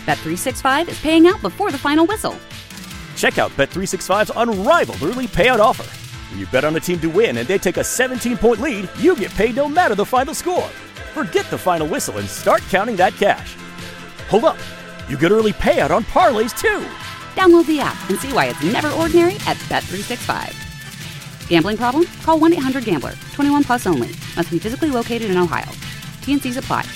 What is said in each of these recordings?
Bet365 is paying out before the final whistle. Check out Bet365's unrivaled early payout offer. When you bet on a team to win and they take a 17-point lead, you get paid no matter the final score. Forget the final whistle and start counting that cash. Hold up. You get early payout on parlays, too. Download the app and see why it's never ordinary at Bet365. Gambling problem? Call 1-800-GAMBLER. 21 plus only. Must be physically located in Ohio. T&Cs apply.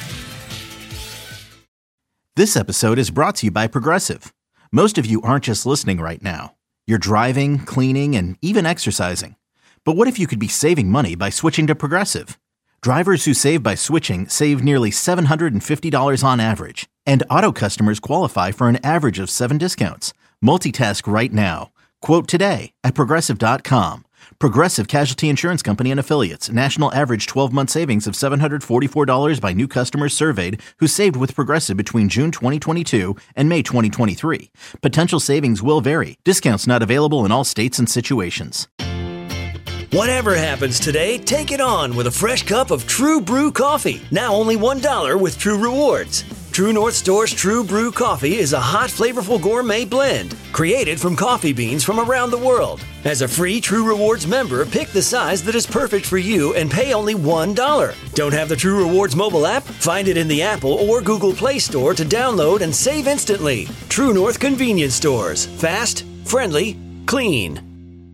This episode is brought to you by Progressive. Most of you aren't just listening right now. You're driving, cleaning, and even exercising. But what if you could be saving money by switching to Progressive? Drivers who save by switching save nearly $750 on average. And auto customers qualify for an average of 7 discounts. Multitask right now. Quote today at Progressive.com. Progressive Casualty Insurance Company and Affiliates. National average 12-month savings of $744 by new customers surveyed who saved with Progressive between June 2022 and May 2023. Potential savings will vary. Discounts not available in all states and situations. Whatever happens today, take it on with a fresh cup of True Brew coffee. Now only $1 with True Rewards. True North Store's True Brew Coffee is a hot, flavorful gourmet blend created from coffee beans from around the world. As a free True Rewards member, pick the size that is perfect for you and pay only $1. Don't have the True Rewards mobile app? Find it in the Apple or Google Play Store to download and save instantly. True North Convenience Stores. Fast, friendly, clean.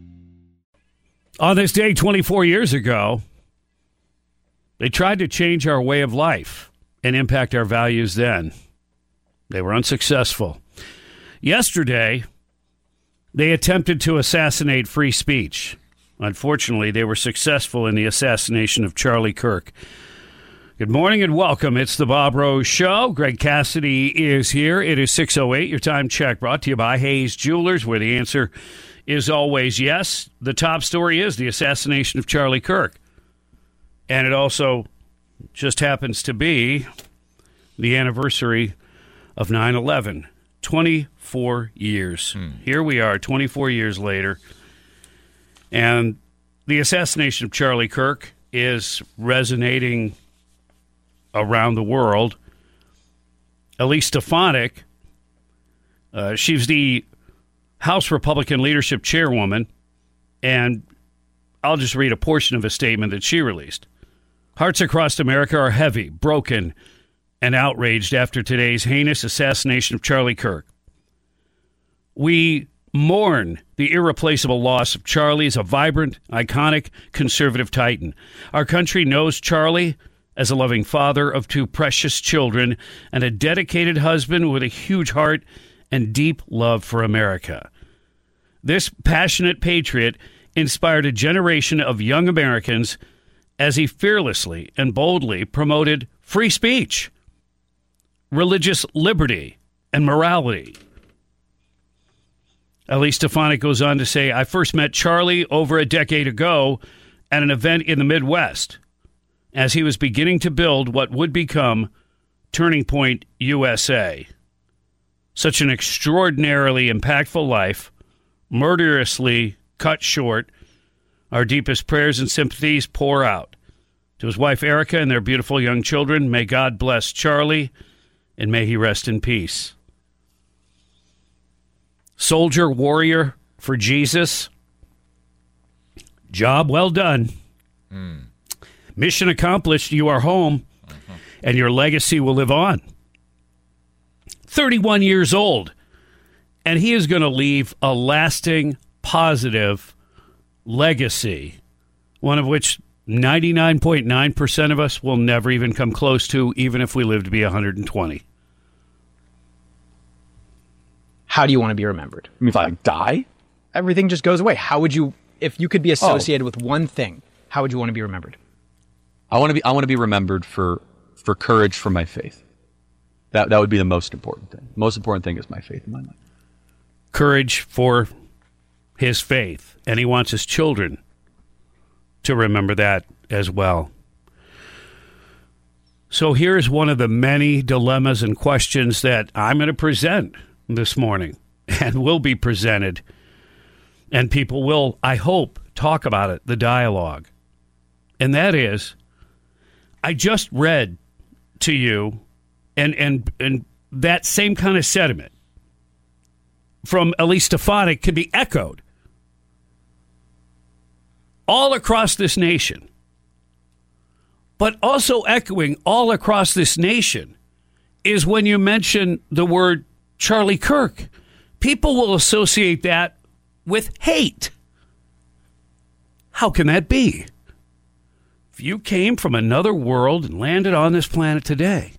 On this day 24 years ago, they tried to change our way of life and impact our values then. They were unsuccessful. Yesterday, they attempted to assassinate free speech. Unfortunately, they were successful in the assassination of Charlie Kirk. Good morning and welcome. It's the Bob Rose Show. Greg Cassidy is here. It is 6:08. Your time check brought to you by Hayes Jewelers, where the answer is always yes. The top story is the assassination of Charlie Kirk. And it also just happens to be the anniversary of 9/11. 24 years. Here we are, 24 years later. And the assassination of Charlie Kirk is resonating around the world. Elise Stefanik, she's the House Republican Leadership Chairwoman, and I'll just read a portion of a statement that she released. Hearts across America are heavy, broken, and outraged after today's heinous assassination of Charlie Kirk. We mourn the irreplaceable loss of Charlie as a vibrant, iconic, conservative titan. Our country knows Charlie as a loving father of 2 precious children and a dedicated husband with a huge heart and deep love for America. This passionate patriot inspired a generation of young Americans as he fearlessly and boldly promoted free speech, religious liberty, and morality. Elise Stefanik goes on to say, I first met Charlie over a decade ago at an event in the Midwest as he was beginning to build what would become Turning Point USA. Such an extraordinarily impactful life, murderously cut short. Our deepest prayers and sympathies pour out to his wife Erica and their beautiful young children. May God bless Charlie, and may he rest in peace. Soldier, warrior for Jesus. Job well done. Mission accomplished. You are home, and your legacy will live on. 31 years old, and he is going to leave a lasting, positive legacy, one of which 99.9% of us will never even come close to, even if we live to be 120. How do you want to be remembered? I mean, if I die? Everything just goes away. How would you, if you could be associated with one thing, how would you want to be remembered? I want to be remembered for courage for my faith. That would be the most important thing. The most important thing is my faith in my life. Courage for his faith. And he wants his children to remember that as well. So here's one of the many dilemmas and questions that I'm going to present this morning and will be presented. And people will, I hope, talk about it, the dialogue. And that is, I just read to you, and that same kind of sentiment from Elise Stefanik can be echoed all across this nation. But also echoing all across this nation is when you mention the word Charlie Kirk. People will associate that with hate. How can that be? If you came from another world and landed on this planet today,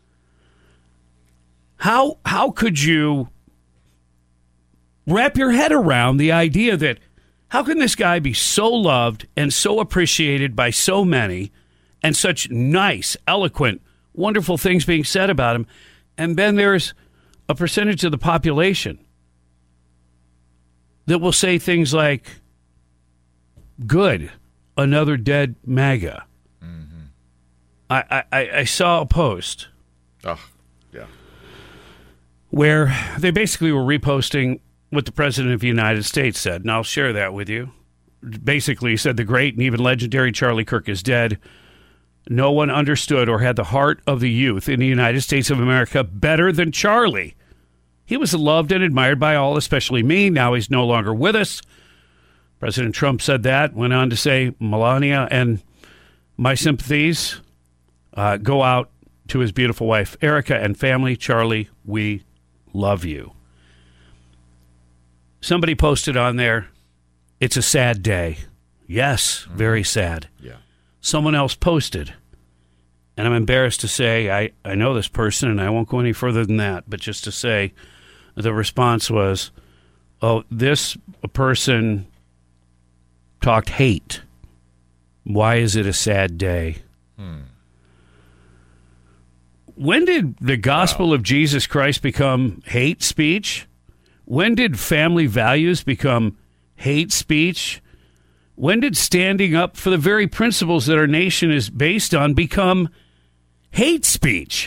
how could you wrap your head around the idea that how can this guy be so loved and so appreciated by so many and such nice, eloquent, wonderful things being said about him, and then there's a percentage of the population that will say things like, good, another dead MAGA. I saw a post where they basically were reposting what the President of the United States said, and I'll share that with you. Basically, he said, the great and even legendary Charlie Kirk is dead. No one understood or had the heart of the youth in the United States of America better than Charlie. He was loved and admired by all, especially me. Now he's no longer with us. President Trump said that, went on to say, Melania and my sympathies go out to his beautiful wife, Erica, and family. Charlie, we love you. Somebody posted on there, it's a sad day. Yes, very sad. Yeah. Someone else posted, and I'm embarrassed to say, I know this person, and I won't go any further than that, but just to say, the response was, oh, this person talked hate. Why is it a sad day? When did the gospel of Jesus Christ become hate speech? When did family values become hate speech? When did standing up for the very principles that our nation is based on become hate speech?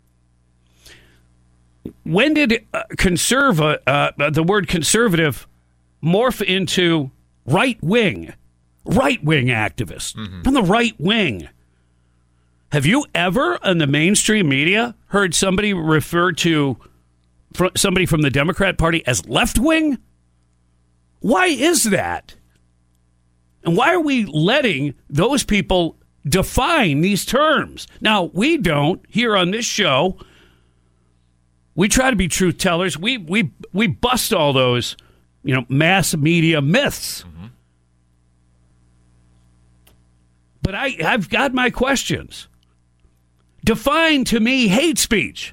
When did the word conservative morph into right-wing activists from the right wing? Have you ever, in the mainstream media, heard somebody refer to somebody from the Democrat Party as left-wing? Why is that? And why are we letting those people define these terms? Now, we don't here on this show. We try to be truth tellers. We bust all those, mass media myths. But I've got my questions. Define to me hate speech.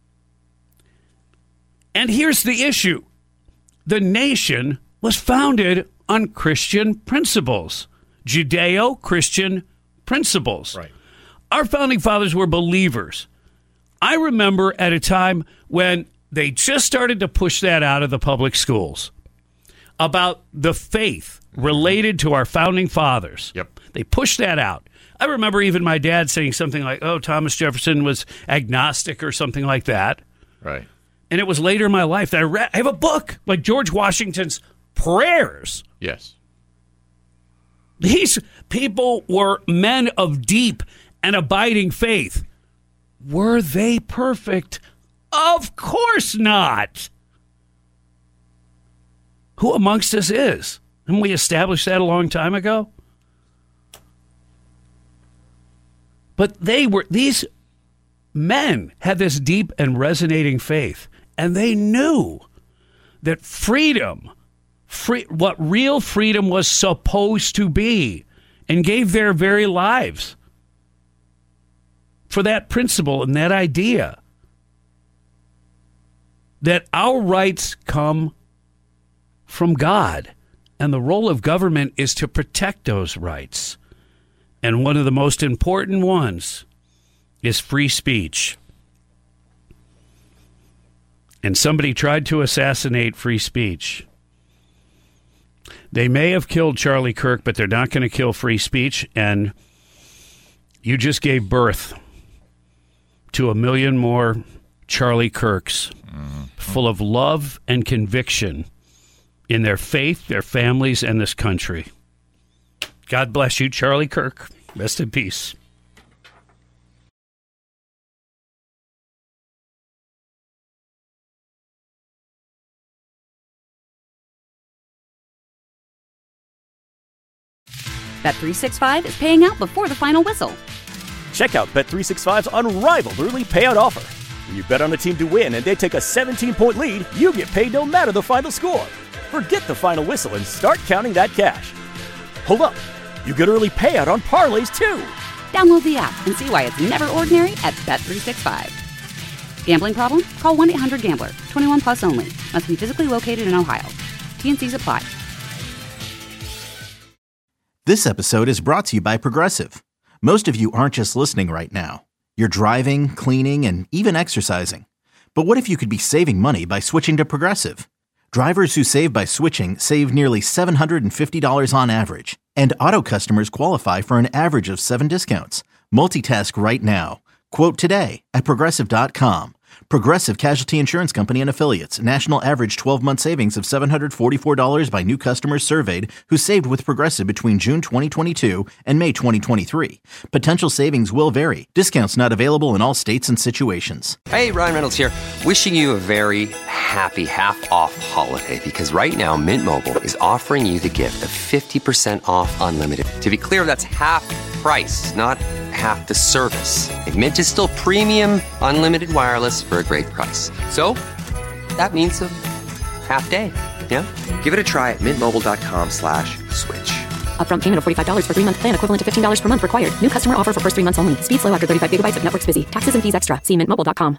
And here's the issue. The nation was founded on Christian principles, Judeo-Christian principles. Right. Our founding fathers were believers. I remember at a time when they just started to push that out of the public schools about the faith related to our founding fathers. Yep. They pushed that out. I remember even my dad saying something like, oh, Thomas Jefferson was agnostic or something like that. Right. And it was later in my life that I have a book like George Washington's Prayers. Yes. These people were men of deep and abiding faith. Were they perfect? Of course not. Who amongst us is? Didn't we establish that a long time ago? But these men had this deep and resonating faith, and they knew that freedom, what real freedom was supposed to be, and gave their very lives for that principle and that idea that our rights come from God, and the role of government is to protect those rights. And one of the most important ones is free speech. And somebody tried to assassinate free speech. They may have killed Charlie Kirk, but they're not going to kill free speech. And you just gave birth to 1 million more Charlie Kirks, full of love and conviction in their faith, their families, and this country. God bless you, Charlie Kirk. Rest in peace. Bet365 is paying out before the final whistle. Check out Bet365's unrivaled early payout offer. When you bet on a team to win and they take a 17-point lead, you get paid no matter the final score. Forget the final whistle and start counting that cash. Hold up. You get early payout on parlays, too. Download the app and see why it's never ordinary at Bet365. Gambling problem? Call 1-800-GAMBLER. 21 plus only. Must be physically located in Ohio. T&Cs apply. This episode is brought to you by Progressive. Most of you aren't just listening right now. You're driving, cleaning, and even exercising. But what if you could be saving money by switching to Progressive? Drivers who save by switching save nearly $750 on average. And auto customers qualify for an average of 7 discounts. Multitask right now. Quote today at Progressive.com. Progressive Casualty Insurance Company and Affiliates. National average 12-month savings of $744 by new customers surveyed who saved with Progressive between June 2022 and May 2023. Potential savings will vary. Discounts not available in all states and situations. Hey, Ryan Reynolds here. Wishing you a very happy half-off holiday because right now Mint Mobile is offering you the gift of 50% off unlimited. To be clear, that's half price, not half the service. And Mint is still premium unlimited wireless for a great price. So that means a half day. Yeah? Give it a try at mintmobile.com/switch. Upfront payment of $45 for 3-month plan equivalent to $15 per month required. New customer offer for first 3 months only. Speed slow after 35 gigabytes if network's busy. Taxes and fees extra. See mintmobile.com.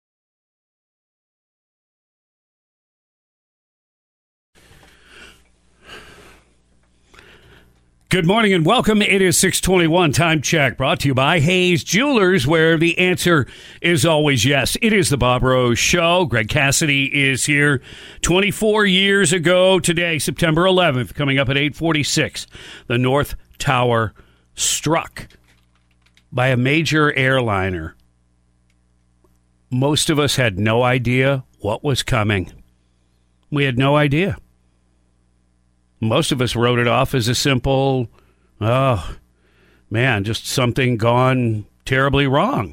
Good morning and welcome. It is 6:21 time check, brought to you by Hayes Jewelers, where the answer is always yes. It is the Bob Rose Show. Greg Cassidy is here. 24 years ago today, September 11th, coming up at 8:46, the North Tower struck by a major airliner. Most of us had no idea what was coming. We had no idea. Most of us wrote it off as a simple, oh, man, just something gone terribly wrong.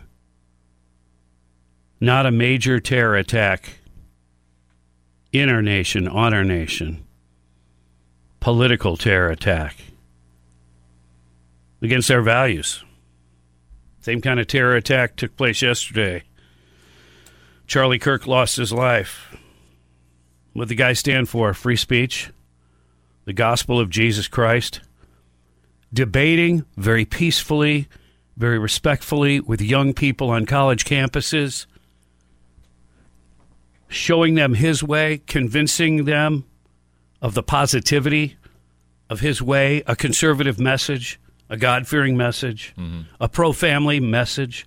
Not a major terror attack in our nation, on our nation. Political terror attack against our values. Same kind of terror attack took place yesterday. Charlie Kirk lost his life. What did the guy stand for? Free speech? The gospel of Jesus Christ, debating very peacefully, very respectfully with young people on college campuses, showing them his way, convincing them of the positivity of his way, a conservative message, a God-fearing message, a pro-family message.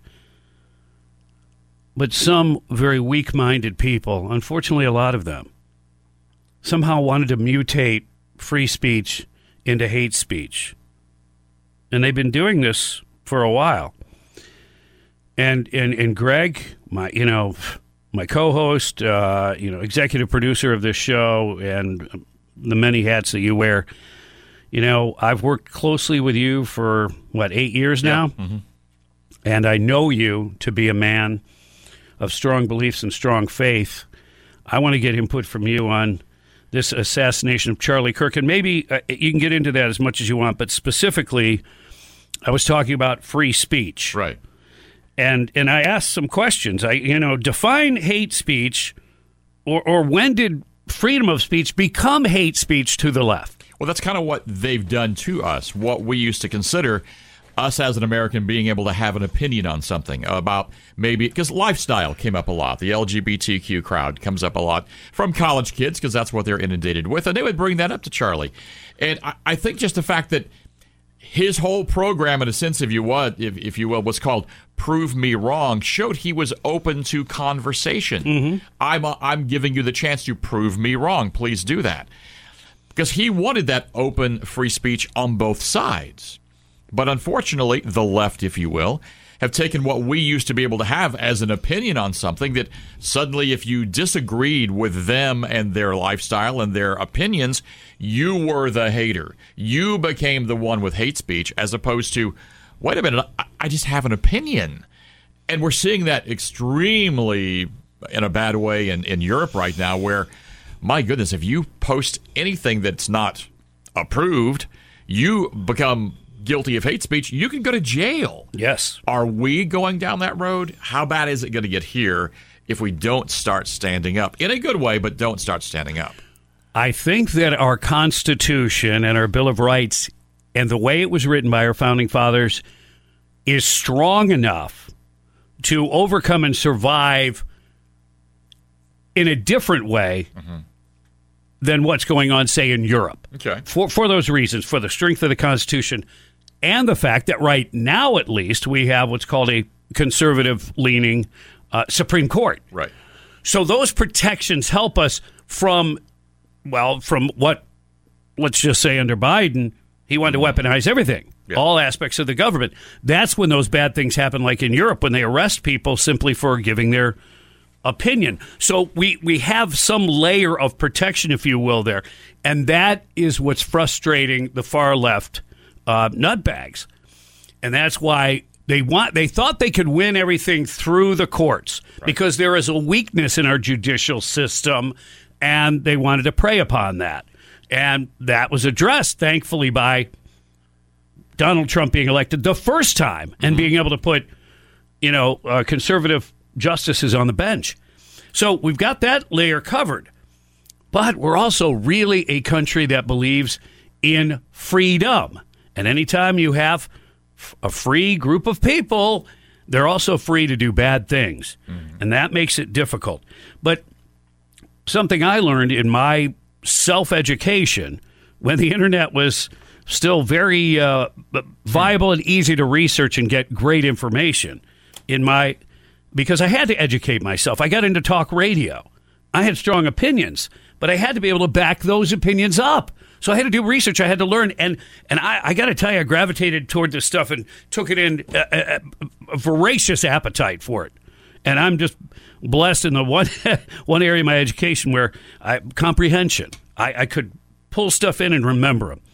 But some very weak-minded people, unfortunately a lot of them, somehow wanted to mutate free speech into hate speech. And they've been doing this for a while. And Greg, my co-host, executive producer of this show, and the many hats that you wear, I've worked closely with you for, 8 years now? Yeah. Mm-hmm. And I know you to be a man of strong beliefs and strong faith. I want to get input from you on this assassination of Charlie Kirk, and maybe you can get into that as much as you want, but specifically, I was talking about free speech. Right. And I asked some questions. Define hate speech, or when did freedom of speech become hate speech to the left? Well, that's kind of what they've done to us, what we used to consider us as an American being able to have an opinion on something about maybe, because lifestyle came up a lot. The LGBTQ crowd comes up a lot from college kids because that's what they're inundated with. And they would bring that up to Charlie. And I think just the fact that his whole program, in a sense, if you will, was called Prove Me Wrong, showed he was open to conversation. Mm-hmm. I'm giving you the chance to prove me wrong. Please do that. Because he wanted that open free speech on both sides. But unfortunately, the left, if you will, have taken what we used to be able to have as an opinion on something that suddenly, if you disagreed with them and their lifestyle and their opinions, you were the hater. You became the one with hate speech, as opposed to, wait a minute, I just have an opinion. And we're seeing that extremely in a bad way in Europe right now, where, my goodness, if you post anything that's not approved, you become guilty of hate speech, you can go to jail. Yes. Are we going down that road? How bad is it going to get here if we don't start standing up? In a good way, but don't start standing up. I think that our Constitution and our Bill of Rights and the way it was written by our founding fathers is strong enough to overcome and survive in a different way than what's going on, say, in Europe. Okay. For those reasons, for the strength of the Constitution and the fact that right now, at least, we have what's called a conservative-leaning Supreme Court. Right. So those protections help us from what, let's just say under Biden, he wanted to weaponize everything, all aspects of the government. That's when those bad things happen, like in Europe, when they arrest people simply for giving their opinion. So we have some layer of protection, if you will, there. And that is what's frustrating the far left nutbags. And that's why they thought they could win everything through the courts because there is a weakness in our judicial system, and they wanted to prey upon that. And that was addressed, thankfully, by Donald Trump being elected the first time and being able to put, conservative justices on the bench. So we've got that layer covered. But we're also really a country that believes in freedom. And anytime you have a free group of people, they're also free to do bad things. And that makes it difficult. But something I learned in my self-education when the internet was still very viable and easy to research and get great information because I had to educate myself. I got into talk radio. I had strong opinions, but I had to be able to back those opinions up. So I had to do research. I had to learn. And I got to tell you, I gravitated toward this stuff and took it in a voracious appetite for it. And I'm just blessed in the one area of my education where comprehension. I could pull stuff in and remember them.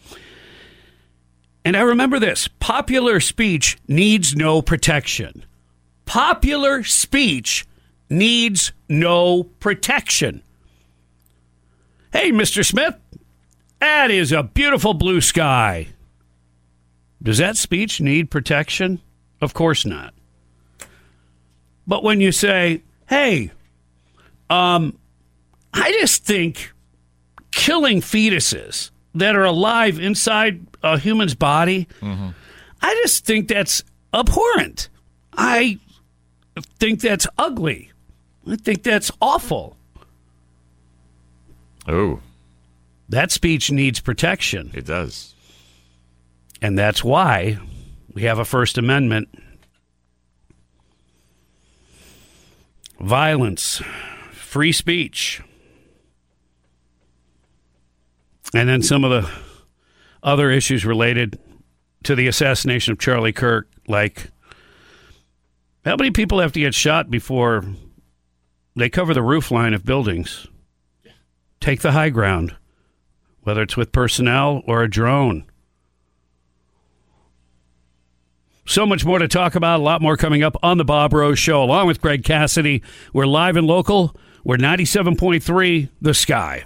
And I remember this. Popular speech needs no protection. Popular speech needs no protection. Hey, Mr. Smith, that is a beautiful blue sky. Does that speech need protection? Of course not. But when you say, hey, I just think killing fetuses that are alive inside a human's body, I just think that's abhorrent. I think that's ugly. I think that's awful. Oh. That speech needs protection. It does. And that's why we have a First Amendment. Violence, free speech. And then some of the other issues related to the assassination of Charlie Kirk, like how many people have to get shot before they cover the roof line of buildings? Take the high ground, whether it's with personnel or a drone. So much more to talk about, a lot more coming up on The Bob Rose Show. Along with Greg Cassidy, we're live and local. We're 97.3 The Sky.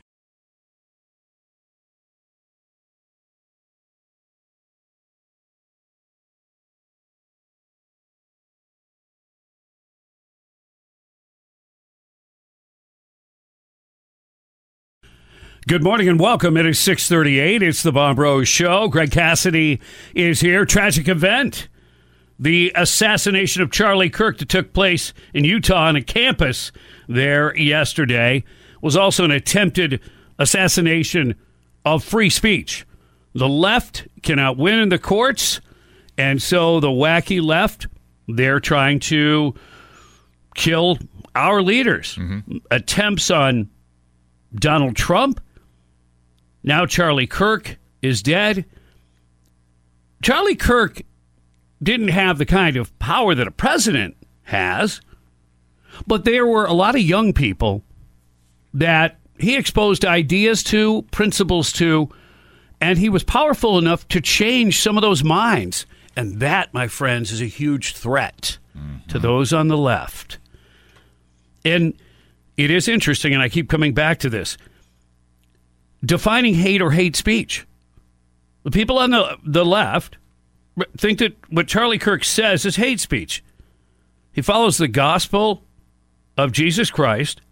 Good morning and welcome. It is 6:38. It's the Bob Rose Show. Greg Cassidy is here. Tragic event. The assassination of Charlie Kirk that took place in Utah on a campus there yesterday was also an attempted assassination of free speech. The left cannot win in the courts, and so the wacky left, they're trying to kill our leaders. Attempts on Donald Trump. Now Charlie Kirk is dead. Charlie Kirk didn't have the kind of power that a president has, but there were a lot of young people that he exposed ideas to, principles to, and he was powerful enough to change some of those minds. And that, my friends, is a huge threat to those on the left. And it is interesting, and I keep coming back to this. Defining hate or hate speech. The people on the left think that what Charlie Kirk says is hate speech. He follows the gospel of Jesus Christ.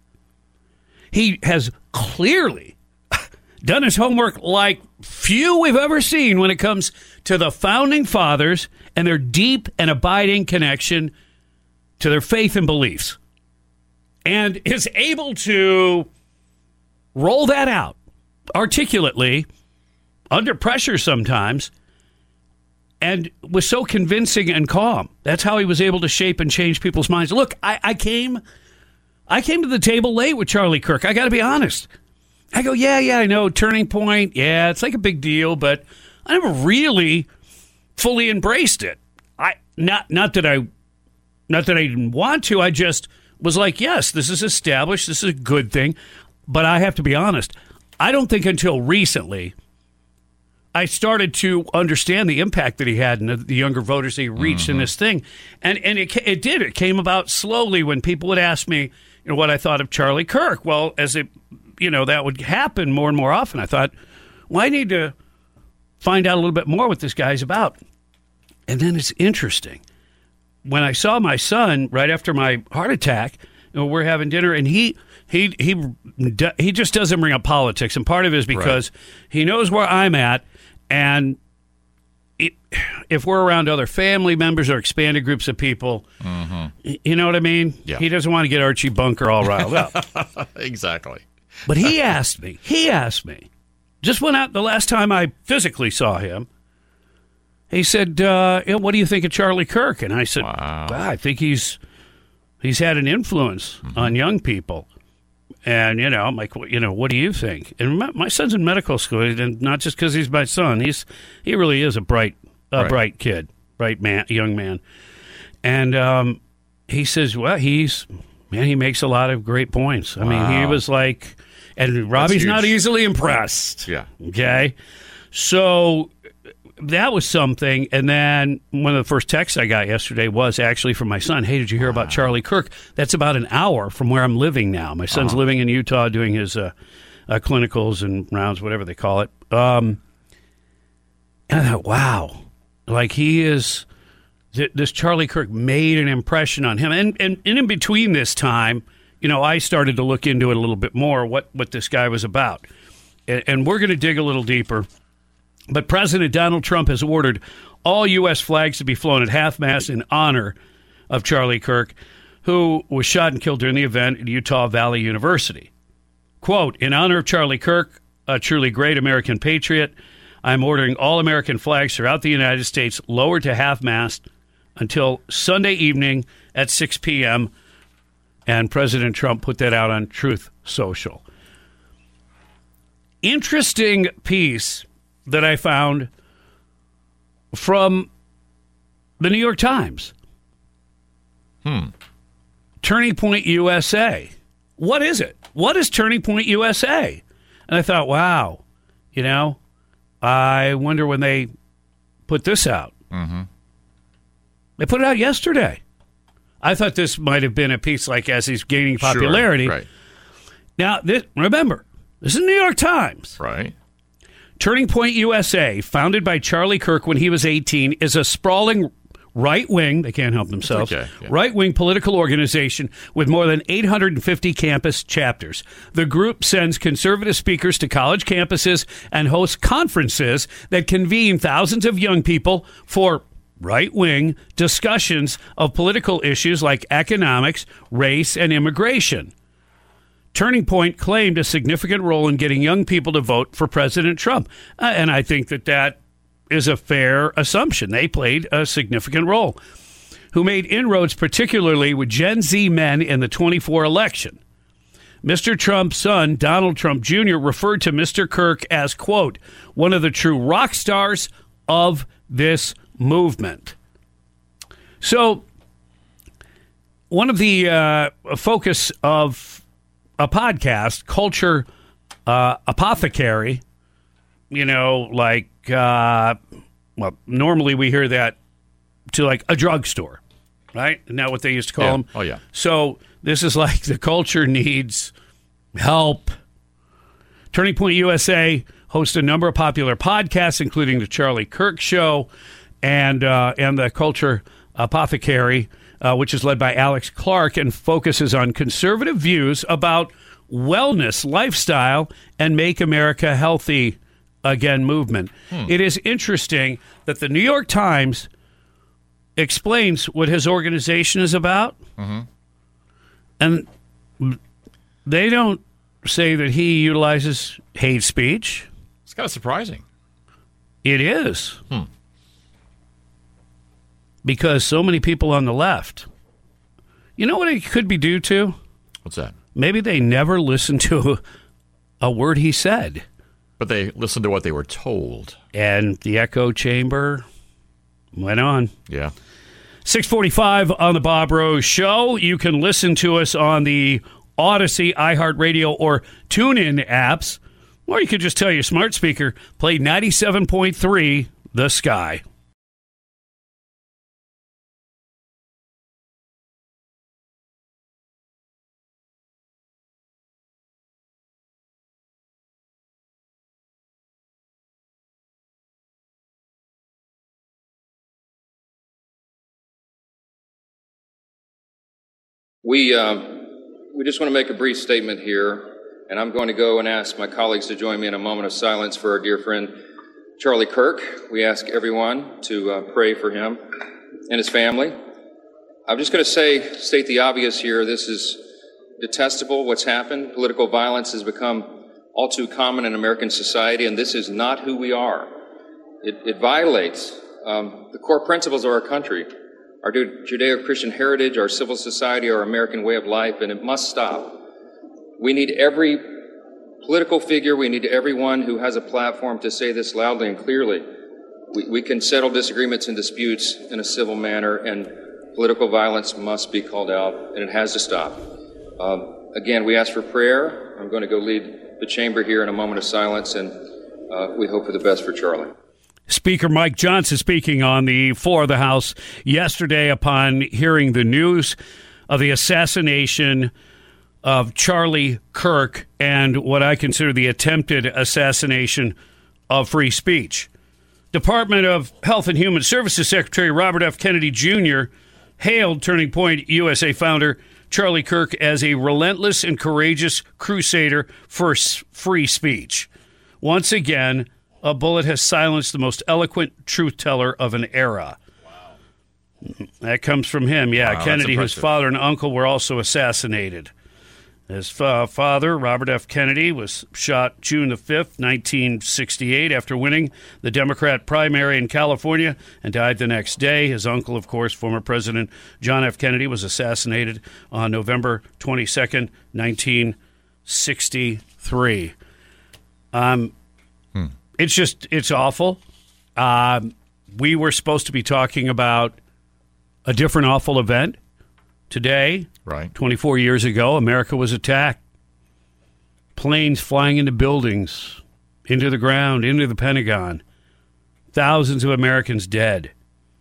He has clearly done his homework like few we've ever seen when it comes to the founding fathers and their deep and abiding connection to their faith and beliefs, and is able to roll that out articulately, under pressure sometimes, and was so convincing and calm. That's how he was able to shape and change people's minds. Look, I came to the table late with Charlie Kirk. I got to be honest. I go, yeah, I know, Turning Point. Yeah, it's like a big deal, but I never really fully embraced it. Not that I didn't want to. I just was like, yes, this is established. This is a good thing. But I have to be honest. I don't think until recently I started to understand the impact that he had and the younger voters that he reached in this thing. And it did. It came about slowly when people would ask me, what I thought of Charlie Kirk. Well, as it, that would happen more and more often, I thought, well, I need to find out a little bit more what this guy's about. And then it's interesting. When I saw my son right after my heart attack, we're having dinner, and he just doesn't bring up politics. And part of it is because he knows where I'm at, and if we're around other family members or expanded groups of people, you know what I mean? Yeah. He doesn't want to get Archie Bunker all riled up. Exactly. But he asked me, just went out the last time I physically saw him. He said, what do you think of Charlie Kirk? And I said, wow. Well, I think he's had an influence on young people. And, I'm like, what do you think? And my son's in medical school, and not just because he's my son. He really is a bright kid, bright man, young man. And he says, well, he makes a lot of great points. I mean, he was like, and Robbie's not easily impressed. Yeah. Okay. So that was something. And then one of the first texts I got yesterday was actually from my son. Hey, did you hear about Charlie Kirk? That's about an hour from where I'm living now. My son's living in Utah doing his clinicals and rounds, whatever they call it. And I thought, wow, like he is, this Charlie Kirk made an impression on him. And in between this time, I started to look into it a little bit more, what this guy was about. And we're going to dig a little deeper. But President Donald Trump has ordered all U.S. flags to be flown at half-mast in honor of Charlie Kirk, who was shot and killed during the event at Utah Valley University. Quote, in honor of Charlie Kirk, a truly great American patriot, I'm ordering all American flags throughout the United States lowered to half-mast until Sunday evening at 6 p.m., and President Trump put that out on Truth Social. Interesting piece that I found from the New York Times. Turning Point USA. What is it? What is Turning Point USA? And I thought, wow, I wonder when they put this out. They put it out yesterday. I thought this might have been a piece like as he's gaining popularity. Sure, right. Now, remember, this is New York Times. Right. Turning Point USA, founded by Charlie Kirk when he was 18, is a sprawling right-wing, they can't help themselves, right-wing political organization with more than 850 campus chapters. The group sends conservative speakers to college campuses and hosts conferences that convene thousands of young people for right-wing discussions of political issues like economics, race, and immigration. Turning Point claimed a significant role in getting young people to vote for President Trump. And I think that is a fair assumption. They played a significant role. Who made inroads particularly with Gen Z men in the 24 election. Mr. Trump's son, Donald Trump Jr., referred to Mr. Kirk as, quote, one of the true rock stars of this movement. So one of the focus of a podcast, Culture Apothecary, normally we hear that to like a drugstore, right? Isn't that what they used to call them? Oh, yeah. So this is like the culture needs help. Turning Point USA hosts a number of popular podcasts, including The Charlie Kirk Show and The Culture Apothecary, which is led by Alex Clark and focuses on conservative views about wellness, lifestyle, and Make America Healthy Again movement. It is interesting that the New York Times explains what his organization is about, and they don't say that he utilizes hate speech. It's kind of surprising. It is. Because so many people on the left, you know what it could be due to? What's that? Maybe they never listened to a word he said. But they listened to what they were told. And the echo chamber went on. Yeah. 6:45 on the Bob Rose Show. You can listen to us on the Odyssey, iHeartRadio, or TuneIn apps. Or you could just tell your smart speaker, play 97.3 The Sky. We just want to make a brief statement here, and I'm going to go and ask my colleagues to join me in a moment of silence for our dear friend Charlie Kirk. We ask everyone to pray for him and his family. I'm just going to state the obvious here. This is detestable, what's happened. Political violence has become all too common in American society, and this is not who we are. It violates the core principles of our country, our Judeo-Christian heritage, our civil society, our American way of life, and it must stop. We need every political figure, we need everyone who has a platform to say this loudly and clearly. We can settle disagreements and disputes in a civil manner, and political violence must be called out, and it has to stop. Again, we ask for prayer. I'm going to go lead the chamber here in a moment of silence, and we hope for the best for Charlie. Speaker Mike Johnson speaking on the floor of the House yesterday upon hearing the news of the assassination of Charlie Kirk and what I consider the attempted assassination of free speech. Department of Health and Human Services Secretary Robert F. Kennedy Jr. hailed Turning Point USA founder Charlie Kirk as a relentless and courageous crusader for free speech. Once again, a bullet has silenced the most eloquent truth teller of an era. Wow. That comes from him, yeah. Wow, Kennedy, whose father and uncle were also assassinated. His father, Robert F. Kennedy, was shot June the 5th, 1968, after winning the Democrat primary in California and died the next day. His uncle, of course, former President John F. Kennedy, was assassinated on November 22nd, 1963. It's awful. We were supposed to be talking about a different awful event today. Right. 24 years ago, America was attacked. Planes flying into buildings, into the ground, into the Pentagon. Thousands of Americans dead.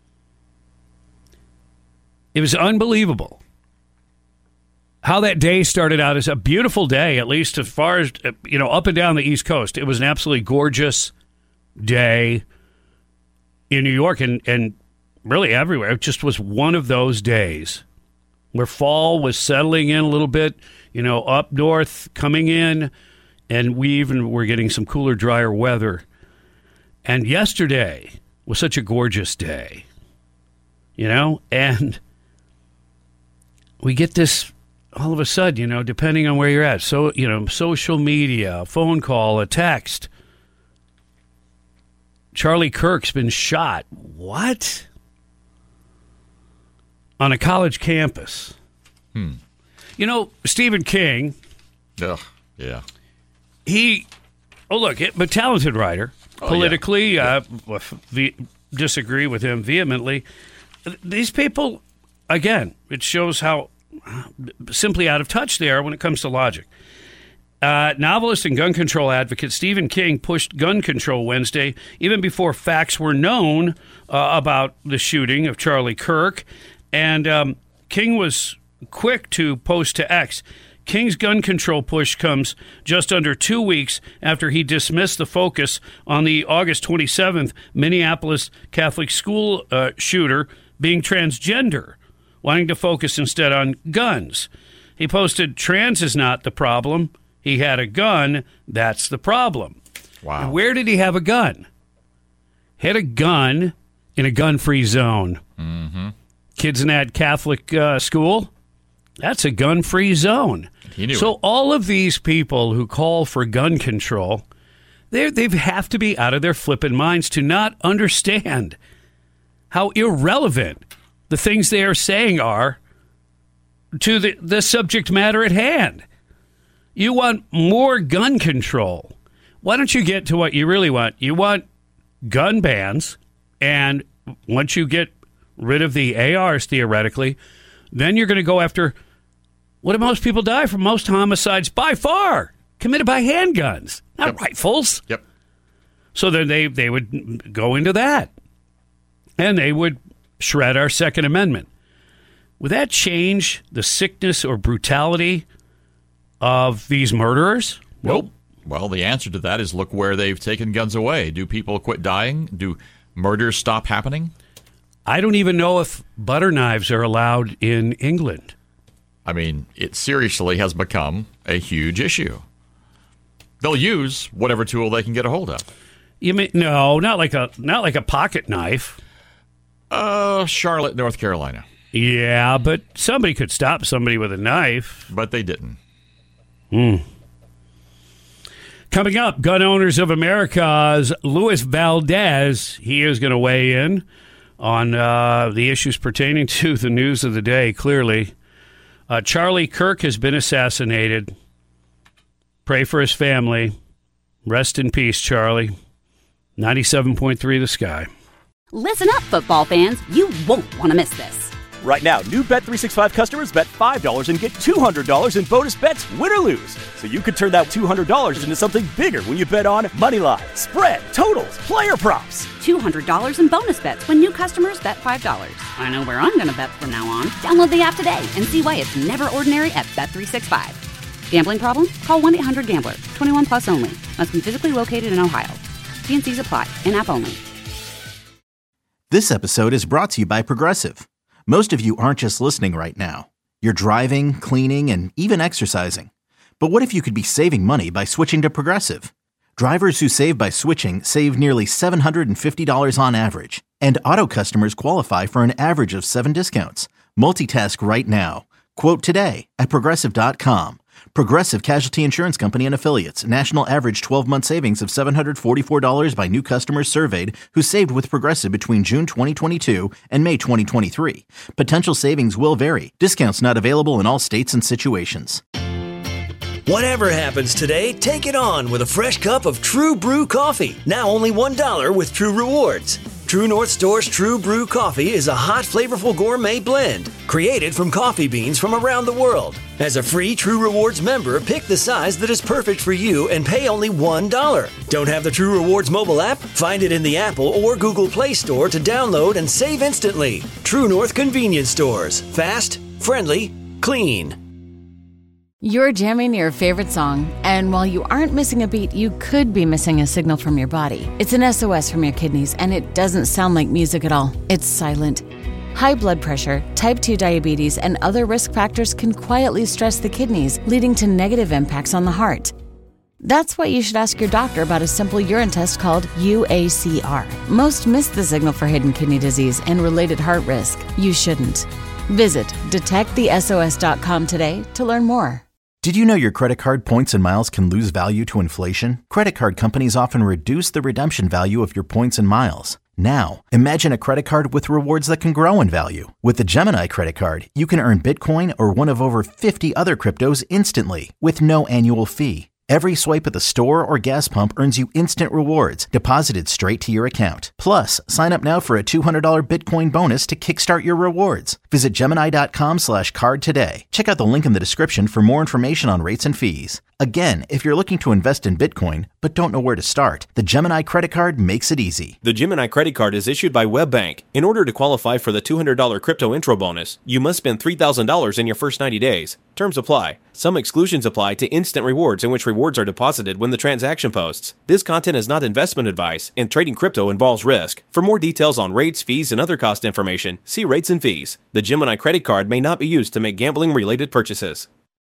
It was unbelievable how that day started out as a beautiful day, at least as far as, up and down the East Coast. It was an absolutely gorgeous day in New York and really everywhere. It just was one of those days where fall was settling in a little bit, up north coming in, and we even were getting some cooler, drier weather. And yesterday was such a gorgeous day, and we get this all of a sudden, depending on where you're at. So, social media, a phone call, a text. Charlie Kirk's been shot. What? On a college campus. Stephen King. Ugh, yeah. But talented writer. Politically, disagree with him vehemently. These people, again, it shows how simply out of touch they are when it comes to logic. Novelist and gun control advocate Stephen King pushed gun control Wednesday, even before facts were known about the shooting of Charlie Kirk. And King was quick to post to X, King's gun control push comes just under 2 weeks after he dismissed the focus on the August 27th Minneapolis Catholic school shooter being transgender, wanting to focus instead on guns. He posted, "Trans is not the problem. He had a gun. That's the problem." Wow. And where did he have a gun? He had a gun in a gun-free zone. Mm-hmm. Kids in that Catholic school, that's a gun-free zone. He knew so it. all of these people who call for gun control, they have to be out of their flippin' minds to not understand how irrelevant the things they are saying are to the subject matter at hand. You want more gun control. Why don't you get to what you really want? You want gun bans, and once you get rid of the ARs, theoretically, then you're going to go after what do most people die from? Most homicides, by far, committed by handguns, not rifles. Yep. So then they would go into that, and they would shred our Second Amendment. Would that change the sickness or brutality of these murderers? Nope. Well, the answer to that is look where they've taken guns away. Do people quit dying? Do murders stop happening? I don't even know if butter knives are allowed in England. I mean, it seriously has become a huge issue. They'll use whatever tool they can get a hold of. You mean no, not like a pocket knife. Charlotte, North Carolina. Yeah, but somebody could stop somebody with a knife. But they didn't. Coming up, Gun Owners of America's Luis Valdez. He is going to weigh in on the issues pertaining to the news of the day, clearly. Charlie Kirk has been assassinated. Pray for his family. Rest in peace, Charlie. 97.3 The Sky. Listen up, football fans. You won't want to miss this. Right now, new Bet365 customers bet $5 and get $200 in bonus bets, win or lose. So you could turn that $200 into something bigger when you bet on moneyline, spread, totals, player props. $200 in bonus bets when new customers bet $5. I know where I'm going to bet from now on. Download the app today and see why it's never ordinary at Bet365. Gambling problem? Call 1-800-GAMBLER. 21 plus only. Must be physically located in Ohio. T&Cs apply. In-app only. This episode is brought to you by Progressive. Most of you aren't just listening right now. You're driving, cleaning, and even exercising. But what if you could be saving money by switching to Progressive? Drivers who save by switching save nearly $750 on average. And auto customers qualify for an average of 7 discounts. Multitask right now. Quote today at Progressive.com. Progressive Casualty Insurance Company and Affiliates. National average 12-month savings of $744 by new customers surveyed who saved with Progressive between June 2022 and May 2023. Potential savings will vary. Discounts not available in all states and situations. Whatever happens today, take it on with a fresh cup of True Brew coffee. Now only $1 with True Rewards. True North Store's True Brew coffee is a hot, flavorful gourmet blend created from coffee beans from around the world. As a free True Rewards member, pick the size that is perfect for you and pay only $1. Don't have the True Rewards mobile app? Find it in the Apple or Google Play Store to download and save instantly. True North Convenience Stores. Fast, friendly, clean. You're jamming your favorite song, and while you aren't missing a beat, you could be missing a signal from your body. It's an SOS from your kidneys, and it doesn't sound like music at all. It's silent. High blood pressure, type 2 diabetes, and other risk factors can quietly stress the kidneys, leading to negative impacts on the heart. That's why you should ask your doctor about a simple urine test called UACR. Most miss the signal for hidden kidney disease and related heart risk. You shouldn't. Visit detectthesos.com today to learn more. Did you know your credit card points and miles can lose value to inflation? Credit card companies often reduce the redemption value of your points and miles. Now, imagine a credit card with rewards that can grow in value. With the Gemini credit card, you can earn Bitcoin or one of over 50 other cryptos instantly with no annual fee. Every swipe at the store or gas pump earns you instant rewards deposited straight to your account. Plus, sign up now for a $200 Bitcoin bonus to kickstart your rewards. Visit Gemini.com/card today. Check out the link in the description for more information on rates and fees. Again, if you're looking to invest in Bitcoin but don't know where to start, the Gemini credit card makes it easy. The Gemini credit card is issued by WebBank. In order to qualify for the $200 crypto intro bonus, you must spend $3,000 in your first 90 days. Terms apply. Some exclusions apply to instant rewards in which rewards are deposited when the transaction posts. This content is not investment advice, and trading crypto involves risk. For more details on rates, fees, and other cost information, see rates and fees. The Gemini credit card may not be used to make gambling-related purchases.